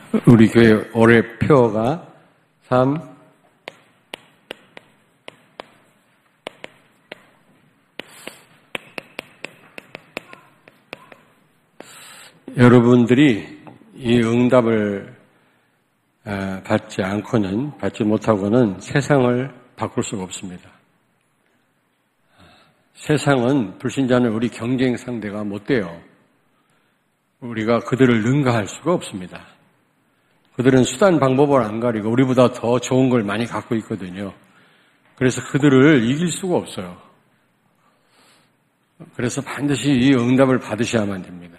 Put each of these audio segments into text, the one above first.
우리 교회 올해 표어가 3, 여러분들이 이 응답을 받지 못하고는 세상을 바꿀 수가 없습니다. 세상은 불신자는 우리 경쟁 상대가 못 돼요. 우리가 그들을 능가할 수가 없습니다. 그들은 수단 방법을 안 가리고 우리보다 더 좋은 걸 많이 갖고 있거든요. 그래서 그들을 이길 수가 없어요. 그래서 반드시 이 응답을 받으셔야만 됩니다.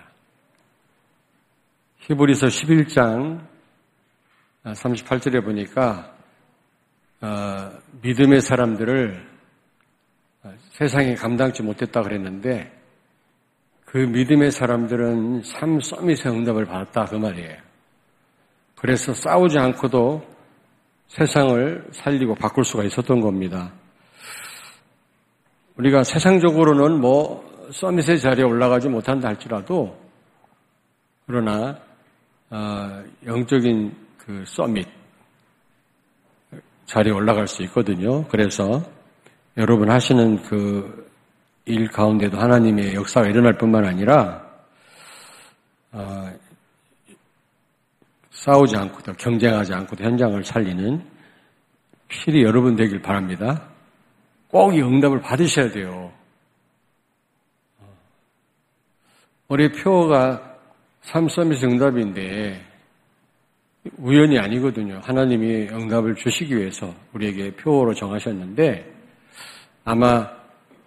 히브리서 11장 38절에 보니까 믿음의 사람들을 세상이 감당치 못했다 그랬는데 그 믿음의 사람들은 참 서밋의 응답을 받았다 그 말이에요. 그래서 싸우지 않고도 세상을 살리고 바꿀 수가 있었던 겁니다. 우리가 세상적으로는 서밋의 자리에 올라가지 못한다 할지라도 그러나 영적인 그 서밋 자리에 올라갈 수 있거든요. 그래서 여러분 하시는 그 일 가운데도 하나님의 역사가 일어날 뿐만 아니라 싸우지 않고도 경쟁하지 않고도 현장을 살리는 필히 여러분 되길 바랍니다. 꼭 이 응답을 받으셔야 돼요. 올해 표어가 3서밋 응답인데 우연이 아니거든요. 하나님이 응답을 주시기 위해서 우리에게 표어로 정하셨는데 아마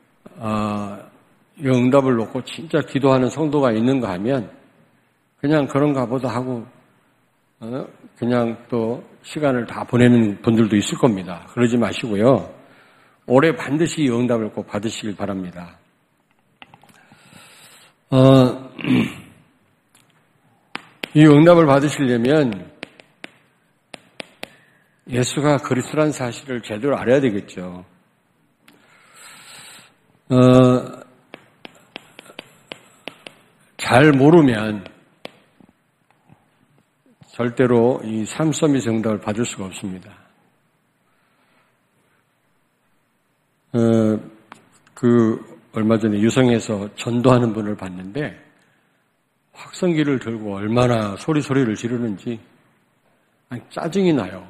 이 응답을 놓고 진짜 기도하는 성도가 있는가 하면 그냥 그런가 보다 하고 그냥 또 시간을 다 보내는 분들도 있을 겁니다. 그러지 마시고요. 올해 반드시 이 응답을 꼭 받으시길 바랍니다. 이 응답을 받으시려면 예수가 그리스도라는 사실을 제대로 알아야 되겠죠. 잘 모르면 절대로 이 3서밋 응답을 받을 수가 없습니다. 얼마 전에 유성에서 전도하는 분을 봤는데 확성기를 들고 얼마나 소리를 지르는지 짜증이 나요.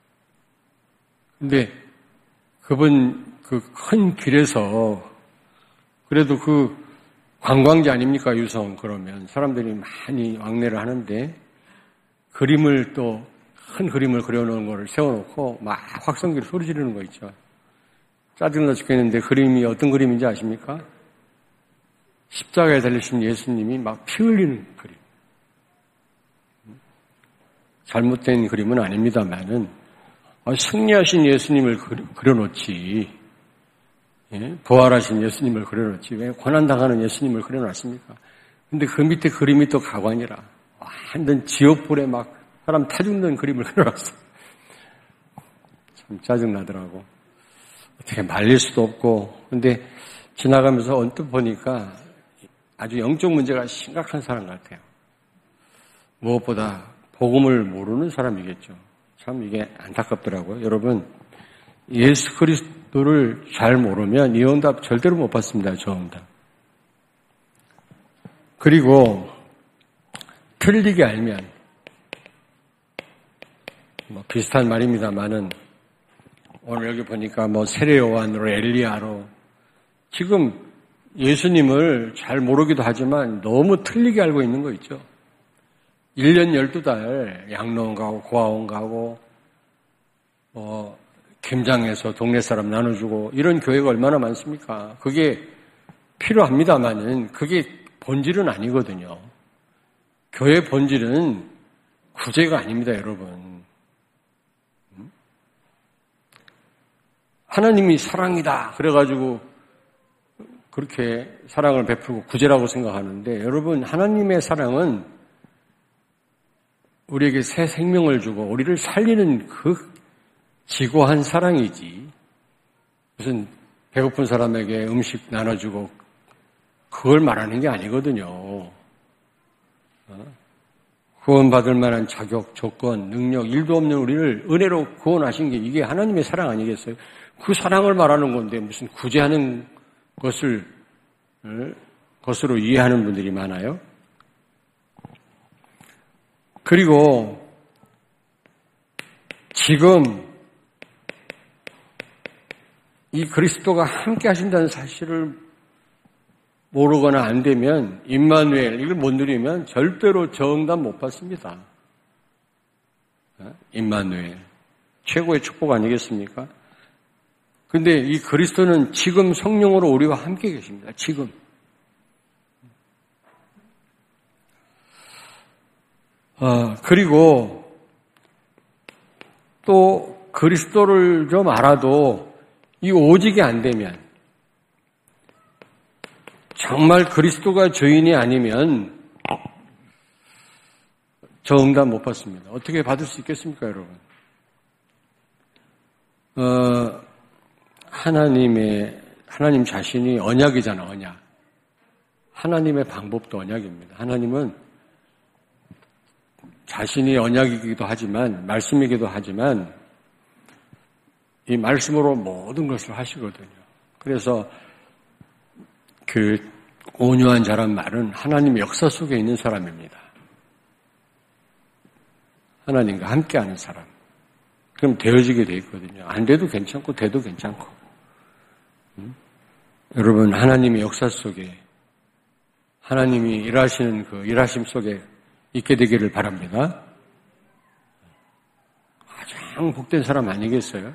근데 그분 그 큰 길에서 그래도 그 관광지 아닙니까 유성 그러면 사람들이 많이 왕래를 하는데 그림을 또 큰 그림을 그려놓은 거를 세워놓고 막 확성기로 소리 지르는 거 있죠. 짜증나 죽겠는데 그림이 어떤 그림인지 아십니까? 십자가에 달리신 예수님이 막 피 흘리는 그림. 잘못된 그림은 아닙니다만은 승리하신 예수님을 그려놓지 부활하신 예수님을 그려놓지 왜 고난당하는 예수님을 그려놨습니까? 근데 그 밑에 그림이 또 가관이라 완전 지옥불에 막 사람 타 죽는 그림을 그려놨어. 참 짜증나더라고. 어떻게 말릴 수도 없고 근데 지나가면서 언뜻 보니까 아주 영적 문제가 심각한 사람 같아요. 무엇보다 복음을 모르는 사람이겠죠. 참 이게 안타깝더라고요. 여러분 예수 그리스도를 잘 모르면 이 응답 절대로 못 받습니다. 저 응답. 그리고 틀리게 알면 비슷한 말입니다만은 오늘 여기 보니까 세례 요한으로 엘리야로 지금 예수님을 잘 모르기도 하지만 너무 틀리게 알고 있는 거 있죠. 1년 12달 양로원 가고 고아원 가고 김장해서 동네 사람 나눠주고 이런 교회가 얼마나 많습니까? 그게 필요합니다만은 그게 본질은 아니거든요. 교회 본질은 구제가 아닙니다, 여러분. 하나님이 사랑이다 그래가지고 그렇게 사랑을 베풀고 구제라고 생각하는데 여러분 하나님의 사랑은 우리에게 새 생명을 주고 우리를 살리는 그 지고한 사랑이지 무슨 배고픈 사람에게 음식 나눠주고 그걸 말하는 게 아니거든요. 구원받을 만한 자격, 조건, 능력, 일도 없는 우리를 은혜로 구원하신 게 이게 하나님의 사랑 아니겠어요? 그 사랑을 말하는 건데 무슨 구제하는 것으로 이해하는 분들이 많아요. 그리고 지금 이 그리스도가 함께 하신다는 사실을 모르거나 안 되면 임마누엘 이걸 못 누리면 절대로 저응답 못 받습니다. 임마누엘 최고의 축복 아니겠습니까? 근데 이 그리스도는 지금 성령으로 우리와 함께 계십니다. 지금. 그리고 또 그리스도를 좀 알아도 이 오직이 안 되면 정말 그리스도가 주인이 아니면 저 응답 못 받습니다. 어떻게 받을 수 있겠습니까, 여러분? 하나님 자신이 언약이잖아, 언약. 하나님의 방법도 언약입니다. 하나님은 자신이 언약이기도 하지만, 말씀이기도 하지만, 이 말씀으로 모든 것을 하시거든요. 그래서 그 온유한 자란 말은 하나님의 역사 속에 있는 사람입니다. 하나님과 함께하는 사람. 그럼 되어지게 돼 있거든요. 안 돼도 괜찮고 돼도 괜찮고. 여러분 하나님의 역사 속에 하나님이 일하시는 그 일하심 속에 있게 되기를 바랍니다. 가장 복된 사람 아니겠어요?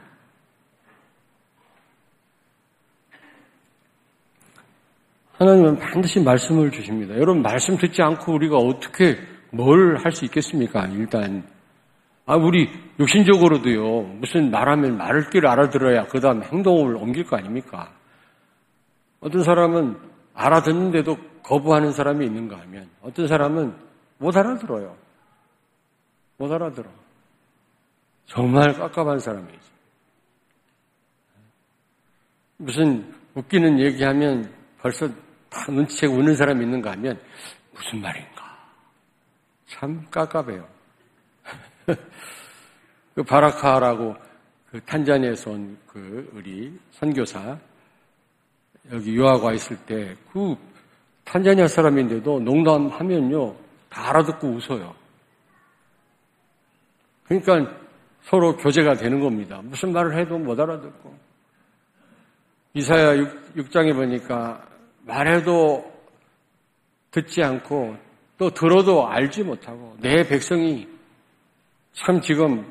하나님은 반드시 말씀을 주십니다. 여러분 말씀 듣지 않고 우리가 어떻게 뭘 할 수 있겠습니까? 일단 우리 육신적으로도요. 무슨 말하면 말을 길 알아들어야 그 다음 행동을 옮길 거 아닙니까? 어떤 사람은 알아듣는데도 거부하는 사람이 있는가 하면 어떤 사람은 못 알아들어요. 못 알아들어. 정말 깝깝한 사람이 있어요. 무슨 웃기는 얘기하면 벌써 다 눈치채고 웃는 사람이 있는가 하면 무슨 말인가. 참 깝깝해요. 그 바라카라고 그 탄자니아에서 온 그 우리 선교사 여기 유학 와 있을 때 그 탄자니아 사람인데도 농담하면요 다 알아듣고 웃어요. 그러니까 서로 교제가 되는 겁니다. 무슨 말을 해도 못 알아듣고 이사야 6장에 보니까 말해도 듣지 않고 또 들어도 알지 못하고 내 백성이 참 지금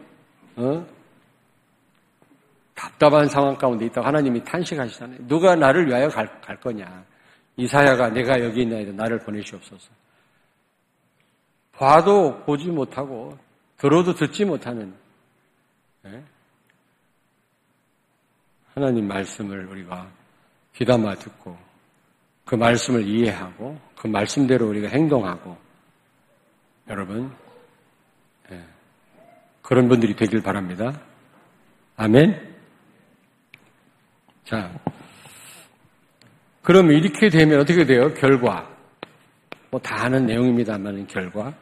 답답한 상황 가운데 있다고 하나님이 탄식하시잖아요. 누가 나를 위하여 갈 거냐. 이사야가 내가 여기 있나이다 나를 보내시옵소서. 봐도 보지 못하고 들어도 듣지 못하는 하나님 말씀을 우리가 귀담아 듣고 그 말씀을 이해하고 그 말씀대로 우리가 행동하고 여러분 그런 분들이 되길 바랍니다. 아멘. 자, 그럼 이렇게 되면 어떻게 돼요? 결과. 다 아는 내용입니다만 결과.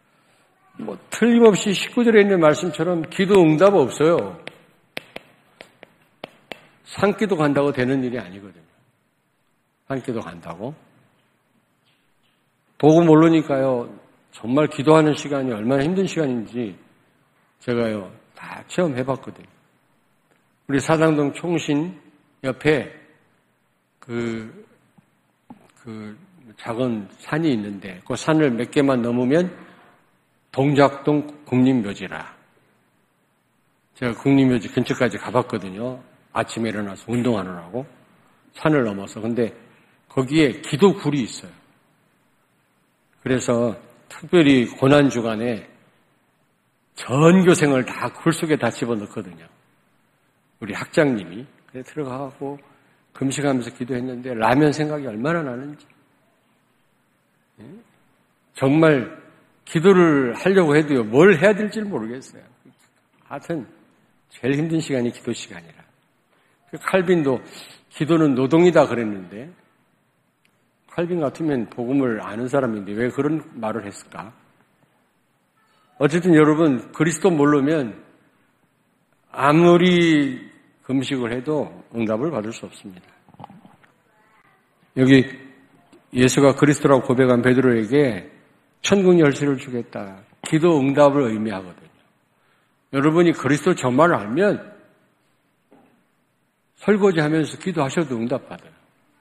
틀림없이 19절에 있는 말씀처럼 기도 응답 없어요. 산기도 간다고 되는 일이 아니거든요. 산기도 간다고. 보고 모르니까요. 정말 기도하는 시간이 얼마나 힘든 시간인지 제가요 다 체험해봤거든요. 우리 사당동 총신 옆에 그 작은 산이 있는데 그 산을 몇 개만 넘으면 동작동 국립묘지라. 제가 국립묘지 근처까지 가봤거든요. 아침에 일어나서 운동하느라고 산을 넘어서. 근데 거기에 기도굴이 있어요. 그래서 특별히 고난주간에 전교생을 다 굴 속에 다 집어넣거든요. 우리 학장님이. 그래 들어가고 금식하면서 기도했는데 라면 생각이 얼마나 나는지. 정말 기도를 하려고 해도요. 뭘 해야 될지 모르겠어요. 하여튼 제일 힘든 시간이 기도 시간이라. 그 칼빈도 기도는 노동이다 그랬는데 칼빈 같으면 복음을 아는 사람인데 왜 그런 말을 했을까? 어쨌든 여러분, 그리스도 모르면 아무리 금식을 해도 응답을 받을 수 없습니다. 여기 예수가 그리스도라고 고백한 베드로에게 천국 열쇠를 주겠다. 기도 응답을 의미하거든요. 여러분이 그리스도 정말 알면 설거지하면서 기도하셔도 응답받아요.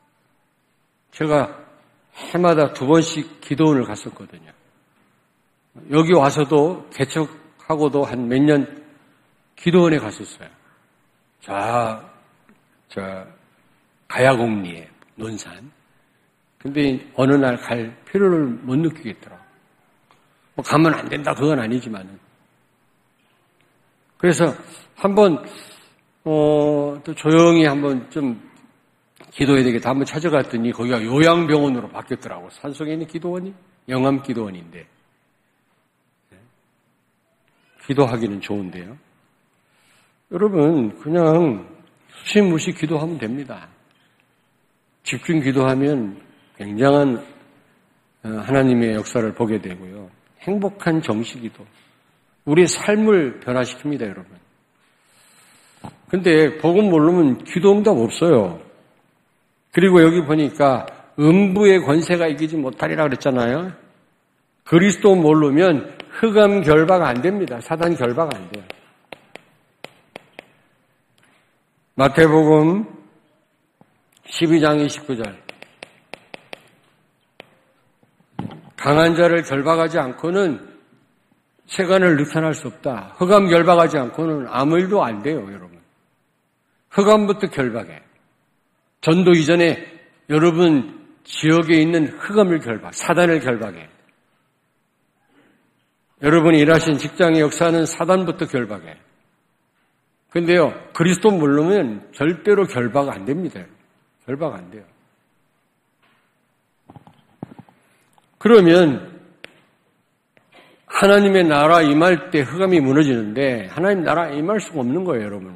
제가 해마다 2번씩 기도원을 갔었거든요. 여기 와서도 개척하고도 한 몇 년 기도원에 갔었어요. 가야곡리에 논산. 근데 어느 날 갈 필요를 못 느끼겠더라고. 뭐 가면 안 된다 그건 아니지만은. 그래서 한번 또 조용히 한번 좀 기도해야 되겠다 한번 찾아갔더니 거기가 요양병원으로 바뀌었더라고. 산속에 있는 기도원이 영암 기도원인데 기도하기는 좋은데요. 여러분 그냥 수시무시 기도하면 됩니다. 집중 기도하면 굉장한 하나님의 역사를 보게 되고요. 행복한 정식기도 우리의 삶을 변화시킵니다, 여러분. 근데 복음 모르면 기도 응답 없어요. 그리고 여기 보니까 음부의 권세가 이기지 못하리라 그랬잖아요. 그리스도 모르면 흑암 결박 안 됩니다. 사단 결박 안 돼요. 마태복음 12장 29절 강한 자를 결박하지 않고는 세간을 느껴낼 수 없다. 흑암 결박하지 않고는 아무 일도 안 돼요, 여러분. 흑암부터 결박해. 전도 이전에 여러분 지역에 있는 흑암을 결박, 사단을 결박해. 여러분이 일하신 직장의 역사는 사단부터 결박해. 근데요, 그리스도 모르면 절대로 결박 안 됩니다. 결박 안 돼요. 그러면 하나님의 나라 임할 때 흑암이 무너지는데 하나님 나라 임할 수가 없는 거예요, 여러분.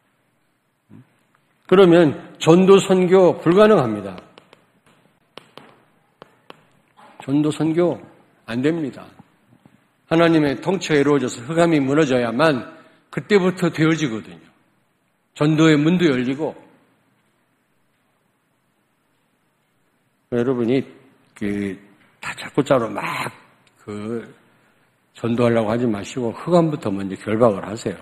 그러면 전도 선교 불가능합니다. 전도 선교 안 됩니다. 하나님의 통치가 이루어져서 흑암이 무너져야만 그때부터 되어지거든요. 전도의 문도 열리고 여러분이 다짜고짜로 막 전도하려고 하지 마시고 흑암부터 먼저 결박을 하세요.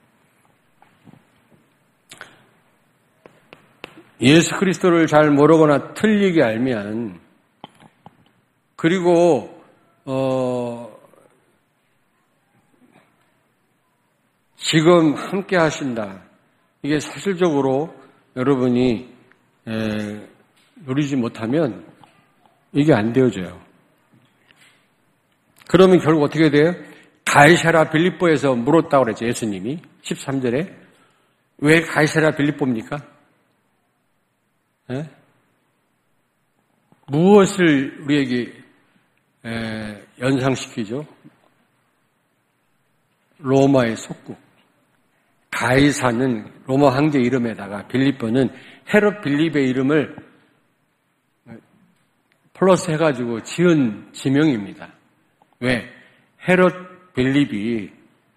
예수 그리스도를 잘 모르거나 틀리게 알면 그리고 지금 함께 하신다. 이게 사실적으로 여러분이 누리지 못하면 이게 안 되어져요. 그러면 결국 어떻게 돼요? 가이사라 빌립보에서 물었다고 그랬죠. 예수님이 13절에. 왜 가이사라 빌립보입니까? 무엇을 우리에게 연상시키죠? 로마의 속국. 가이사는 로마 황제 이름에다가 빌립보는 헤롯 빌립의 이름을 플러스 해가지고 지은 지명입니다. 왜? 헤롯 빌립이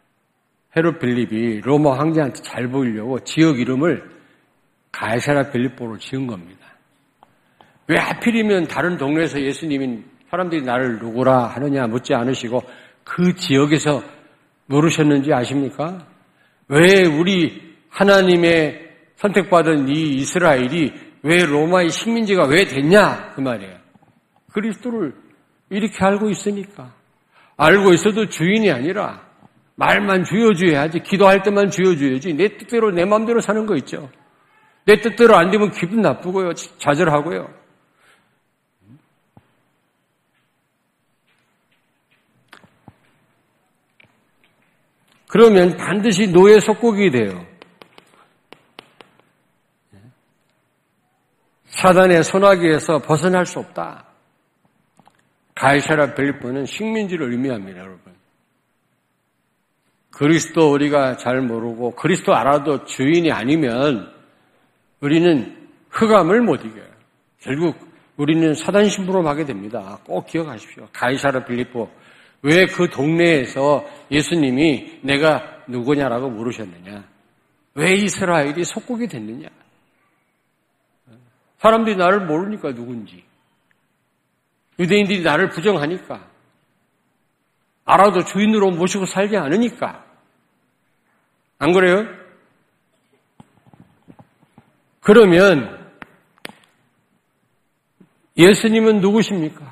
로마 황제한테 잘 보이려고 지역 이름을 가이사라 빌립보로 지은 겁니다. 왜 하필이면 다른 동네에서 예수님이 사람들이 나를 누구라 하느냐 묻지 않으시고 그 지역에서 물으셨는지 아십니까? 왜 우리 하나님의 선택받은 이 이스라엘이 왜 로마의 식민지가 왜 됐냐? 그 말이에요. 그리스도를 이렇게 알고 있으니까. 알고 있어도 주인이 아니라 말만 주여줘야지. 기도할 때만 주여줘야지. 내 뜻대로 내 마음대로 사는 거 있죠. 내 뜻대로 안 되면 기분 나쁘고요. 좌절하고요. 그러면 반드시 노예 속국이 돼요. 사단의 손아귀에서 벗어날 수 없다. 가이사라 빌립보는 식민지를 의미합니다, 여러분. 그리스도 우리가 잘 모르고 그리스도 알아도 주인이 아니면 우리는 흑암을 못 이겨요. 결국 우리는 사단 신부로 가게 됩니다. 꼭 기억하십시오. 가이사라 빌립보 왜 그 동네에서 예수님이 내가 누구냐라고 물으셨느냐? 왜 이스라엘이 속국이 됐느냐? 사람들이 나를 모르니까 누군지. 유대인들이 나를 부정하니까. 알아도 주인으로 모시고 살지 않으니까. 안 그래요? 그러면 예수님은 누구십니까?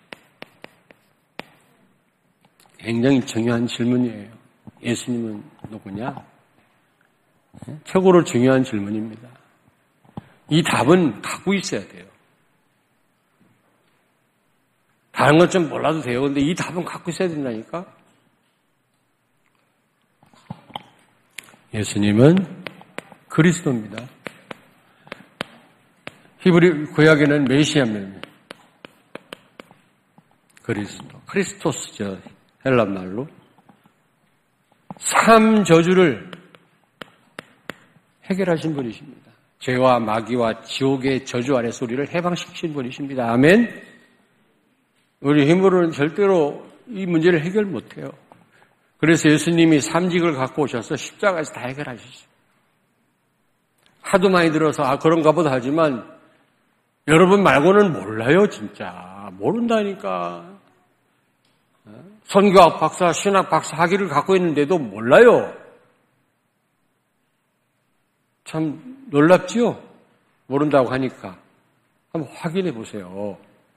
굉장히 중요한 질문이에요. 예수님은 누구냐? 최고로 중요한 질문입니다. 이 답은 갖고 있어야 돼요. 다른 것 좀 몰라도 돼요. 근데 이 답은 갖고 있어야 된다니까? 예수님은 그리스도입니다. 히브리 구약에는 메시아입니다. 그리스도. 크리스토스죠. 헬라 말로. 3저주를 해결하신 분이십니다. 죄와 마귀와 지옥의 저주 아래서 우리를 해방시키신 분이십니다. 아멘. 우리 힘으로는 절대로 이 문제를 해결 못해요. 그래서 예수님이 삼직을 갖고 오셔서 십자가에서 다 해결하시죠. 하도 많이 들어서 그런가 보다 하지만 여러분 말고는 몰라요. 진짜 모른다니까. 선교학 박사, 신학 박사 학위를 갖고 있는데도 몰라요. 참 놀랍지요? 모른다고 하니까. 한번 확인해 보세요.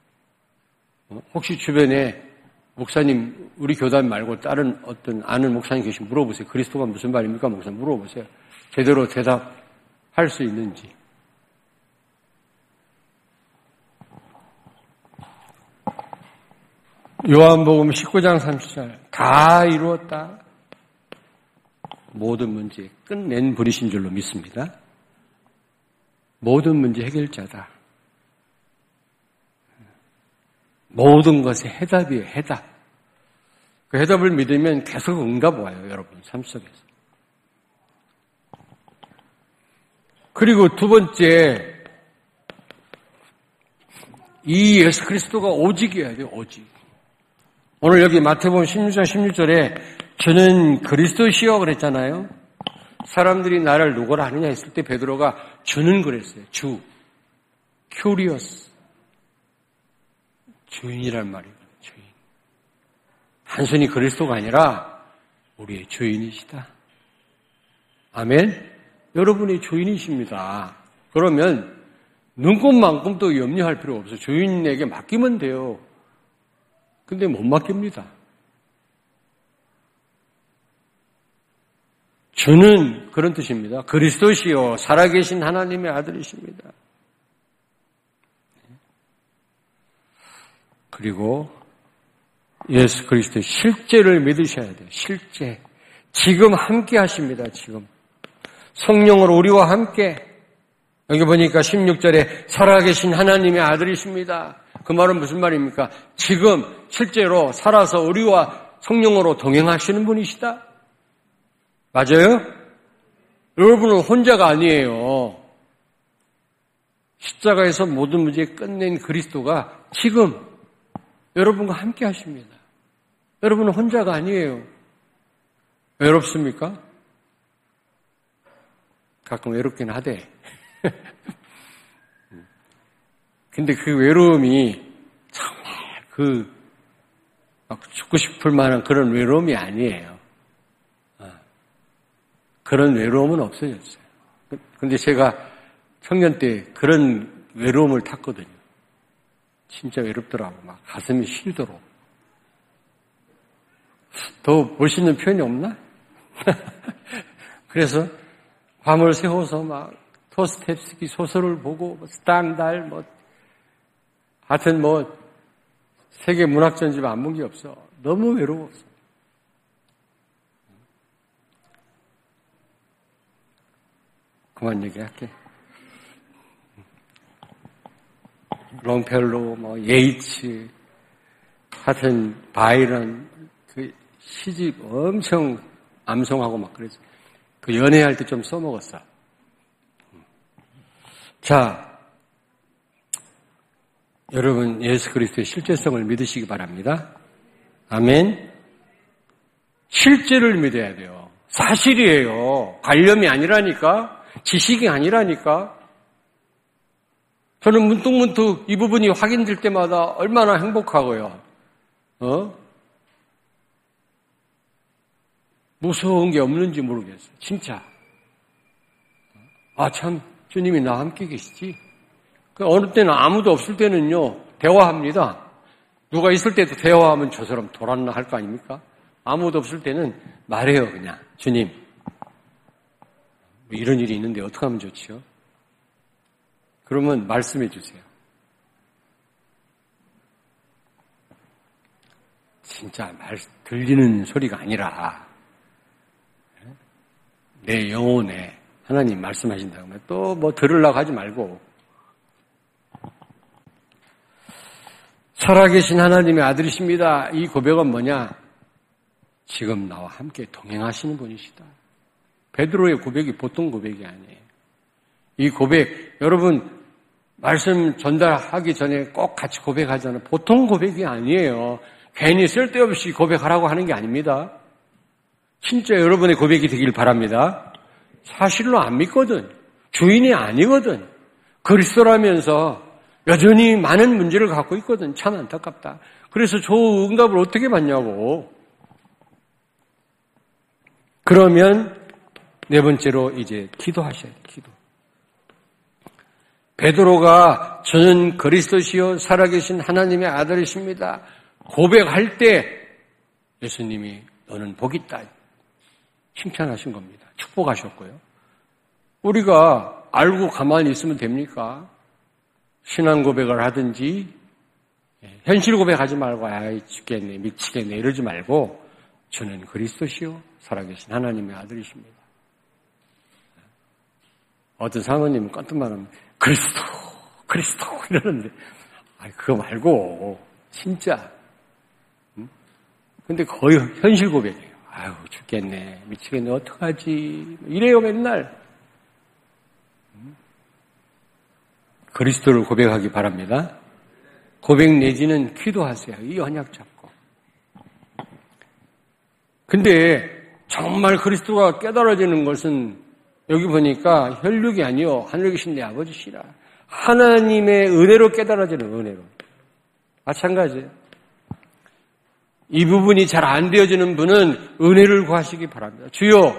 혹시 주변에 목사님, 우리 교단 말고 다른 어떤 아는 목사님 계시면 물어보세요. 그리스도가 무슨 말입니까? 목사님 물어보세요. 제대로 대답할 수 있는지. 요한복음 19장 30절 다 이루었다. 모든 문제 끝낸 분이신 줄로 믿습니다. 모든 문제 해결자다. 모든 것의 해답이에요. 해답. 그 해답을 믿으면 계속 응답 와요. 여러분 삶 속에서. 그리고 두 번째 이 예수 그리스도가 오직이어야 돼요. 오직. 오늘 여기 마태복음 16장 16절에 주는 그리스도시여 그랬잖아요. 사람들이 나를 누구라 하느냐 했을 때 베드로가 주는 그랬어요. 주. 큐리어스. 주인이란 말이에요. 주인. 단순히 그리스도가 아니라 우리의 주인이시다. 아멘. 여러분의 주인이십니다. 그러면 눈곱만큼도 염려할 필요 없어요. 주인에게 맡기면 돼요. 근데 못 맡깁니다. 주는 그런 뜻입니다. 그리스도시요 살아계신 하나님의 아들이십니다. 그리고 예수 그리스도의 실제를 믿으셔야 돼요. 실제. 지금 함께 하십니다. 지금. 성령으로 우리와 함께. 여기 보니까 16절에 살아계신 하나님의 아들이십니다. 그 말은 무슨 말입니까? 지금 실제로 살아서 우리와 성령으로 동행하시는 분이시다. 맞아요? 여러분은 혼자가 아니에요. 십자가에서 모든 문제 끝낸 그리스도가 지금 여러분과 함께 하십니다. 여러분은 혼자가 아니에요. 외롭습니까? 가끔 외롭긴 하대. 근데 그 외로움이 정말 막 죽고 싶을 만한 그런 외로움이 아니에요. 그런 외로움은 없어졌어요. 근데 제가 청년 때 그런 외로움을 탔거든요. 진짜 외롭더라고. 막 가슴이 시리도록. 더 멋있는 표현이 없나? 그래서 밤을 새워서 막 도스토옙스키 소설을 보고 스탄달 하여튼 세계 문학 전집 안 본 게 없어. 너무 외로웠어. 그만 얘기할게. 롱펠로, 예이츠, 하여튼 바이런 그 시집 엄청 암송하고 막 그랬어. 그 연애할 때 좀 써먹었어. 자, 여러분 예수 그리스도의 실제성을 믿으시기 바랍니다. 아멘. 실제를 믿어야 돼요. 사실이에요. 관념이 아니라니까. 지식이 아니라니까. 저는 문득문득 이 부분이 확인될 때마다 얼마나 행복하고요. 무서운 게 없는지 모르겠어요. 진짜. 참 주님이 나와 함께 계시지. 어느 때는 아무도 없을 때는요. 대화합니다. 누가 있을 때도 대화하면 저 사람 돌았나 할 거 아닙니까? 아무도 없을 때는 말해요. 그냥 주님 이런 일이 있는데 어떻게 하면 좋지요? 그러면 말씀해 주세요. 진짜 들리는 소리가 아니라 내 영혼에 하나님 말씀하신다고 하면 또 뭐 들으려고 하지 말고 살아계신 하나님의 아들이십니다. 이 고백은 뭐냐? 지금 나와 함께 동행하시는 분이시다. 베드로의 고백이 보통 고백이 아니에요. 이 고백, 여러분 말씀 전달하기 전에 꼭 같이 고백하잖아요. 보통 고백이 아니에요. 괜히 쓸데없이 고백하라고 하는 게 아닙니다. 진짜 여러분의 고백이 되길 바랍니다. 사실로 안 믿거든. 주인이 아니거든. 그리스도라면서 여전히 많은 문제를 갖고 있거든. 참 안타깝다. 그래서 저 응답을 어떻게 받냐고. 그러면 네 번째로 이제 기도하셔야 돼요. 기도. 베드로가 저는 그리스도시요 살아계신 하나님의 아들이십니다. 고백할 때 예수님이 너는 복이 있다. 칭찬하신 겁니다. 축복하셨고요. 우리가 알고 가만히 있으면 됩니까? 신앙 고백을 하든지 현실 고백하지 말고 죽겠네 미치겠네 이러지 말고 저는 그리스도시요 살아계신 하나님의 아들이십니다. 어떤 사모님은 깜짝 말하면 그리스도 이러는데 그거 말고 진짜 근데 거의 현실 고백이에요. 죽겠네 미치겠네 어떡하지 이래요 맨날. 그리스도를 고백하기 바랍니다. 고백 내지는 기도하세요. 이 언약 잡고. 근데 정말 그리스도가 깨달아지는 것은 여기 보니까 혈육이 아니요 하늘에 계신 내 아버지시라. 하나님의 은혜로 깨달아지는 은혜로. 마찬가지예요. 이 부분이 잘 안 되어지는 분은 은혜를 구하시기 바랍니다. 주여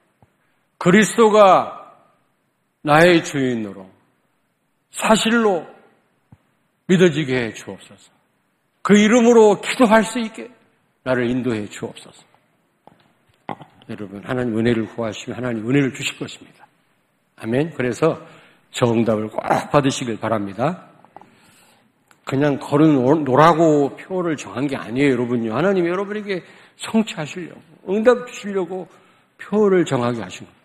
그리스도가 나의 주인으로 사실로 믿어지게 해 주옵소서. 그 이름으로 기도할 수 있게 나를 인도해 주옵소서. 여러분 하나님 은혜를 구하시면 하나님 은혜를 주실 것입니다. 아멘. 그래서 정답을 꼭 받으시길 바랍니다. 그냥 걸어놓으라고 표를 정한 게 아니에요. 여러분요. 하나님이 여러분에게 성취하시려고 응답 주시려고 표를 정하게 하신 겁니다.